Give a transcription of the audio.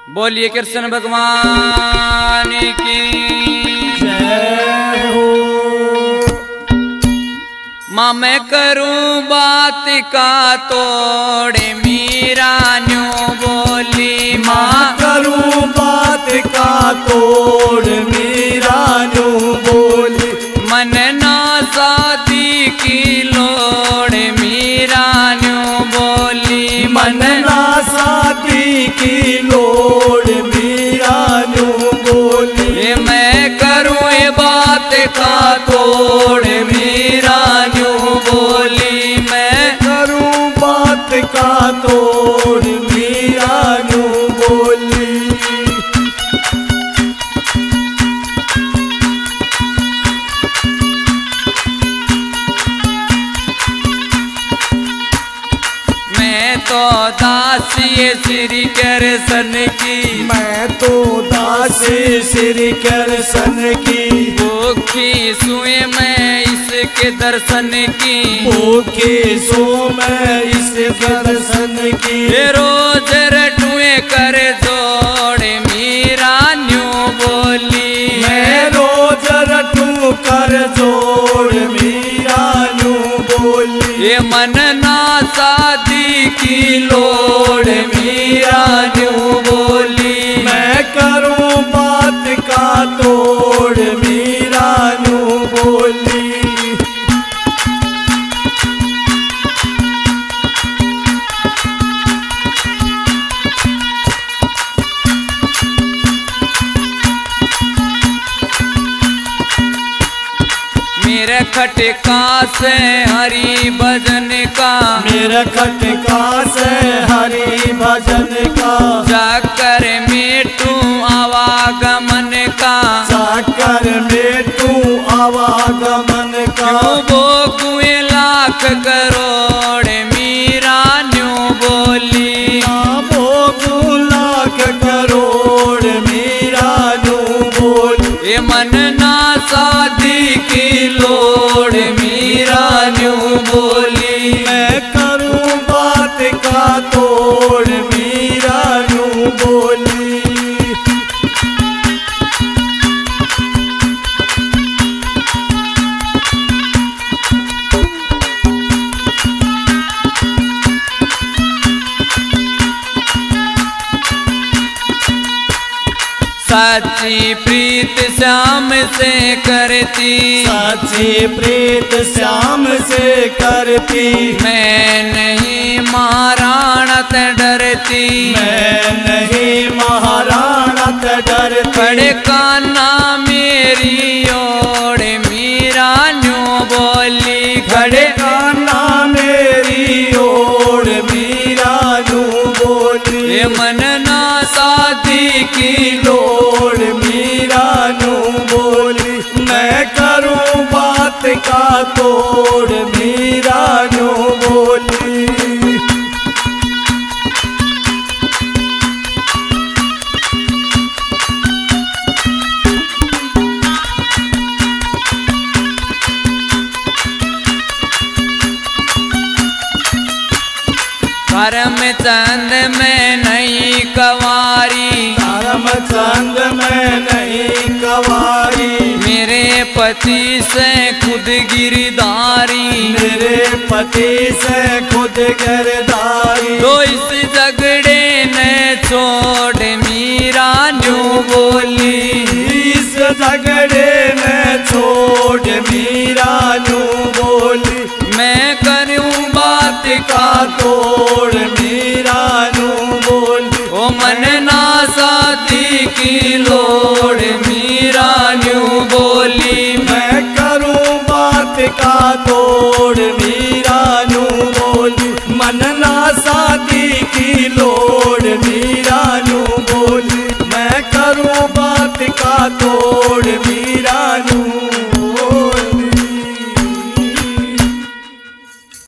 बोलिए कृष्ण भगवान की जय हो। माँ मैं करूं बात का तोड़े मीरा न्यू बोली। माँ करूं बात का तोड़ मीरा न्यू बोली। मन ना शादी की लोड़ मीरा न्यू बोली। मन ना शादी की लोड़ मीरा न्यू बोली। मैं करूं ये बात का तोड़ मीरा न्यू बोली। मैं करूं बात का तोड़ मीरा न्यू बोली। मैं तो दासी श्री कृष्ण की। मैं तो दासी श्री कृष्ण की। भूखी सुए मैं इसके दर्शन की। भूखे सो मैं इस दर्शन की। रोज रटुए कर जोड़ मीरा न्यू बोली। मैं रोज रटू कर जोड़ मीरा न्यू बोली। ये मन ना शादी की लोड़ मीरा न्यू बोली। मैं करूं बात का तोड़ मीरा न्यू बोली। मेरे खटका से हरि भजन का। मेरा खटका से हरि भजन का। जाकर मेटू आवागमन का। जाकर मेटू आवागमन का। वो कुए लाख करोड़ मीरा न्यू बोली। वो लाख करोड़ मीरा न्यू बोली। ये मन ना शादी की लोड़ मीरा न्यू बोली। मैं करूं बात का तोड़ मीरा न्यू बोली। सच्ची प्रीत श्याम से करती। सच्ची प्रीत श्याम से करती। मैं नहीं महाराणा ते डरती। मैं नहीं महाराणा ते डरती। खड़े कान्हा मेरी ओर मीरा न्यू बोली। खड़े कान्हा मेरी ओर मीरा न्यू बोली। ये मन ना शादी की लोड़ मीरा न्यू बोली। मैं करूं बात का तोड़ मीरा न्यू बोली। करम चंद में नहीं कवारी। करम चंद में नहीं कवारी। मेरे पति से खुद गिरधारी। मेरे पति से खुद गिरधारी। तो इस झगड़े ने छोड़ मीरा न्यू बोली। इस झगड़े में छोड़ मीरा न्यू बोली। मैं करूं बात का तोड़ मीरा न्यू बोली। ओ मन ना शादी की लोड़